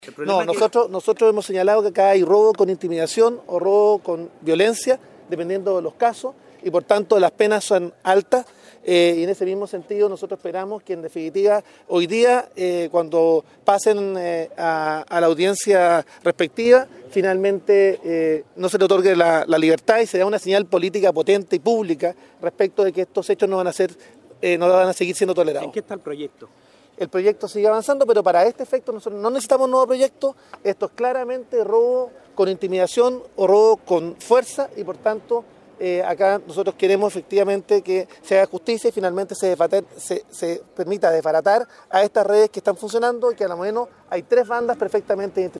No, nosotros hemos señalado que acá hay robo con intimidación o robo con violencia, dependiendo de los casos, y por tanto las penas son altas, y en ese mismo sentido nosotros esperamos que en definitiva hoy día, cuando pasen a la audiencia respectiva, finalmente no se le otorgue la libertad y se da una señal política potente y pública respecto de que estos hechos no van a seguir siendo tolerados. ¿En qué está el proyecto? El proyecto sigue avanzando, pero para este efecto nosotros no necesitamos un nuevo proyecto. Esto es claramente robo con intimidación o robo con fuerza y por tanto acá nosotros queremos efectivamente que se haga justicia y finalmente se permita desbaratar a estas redes que están funcionando y que a lo menos hay 3 bandas perfectamente identificadas.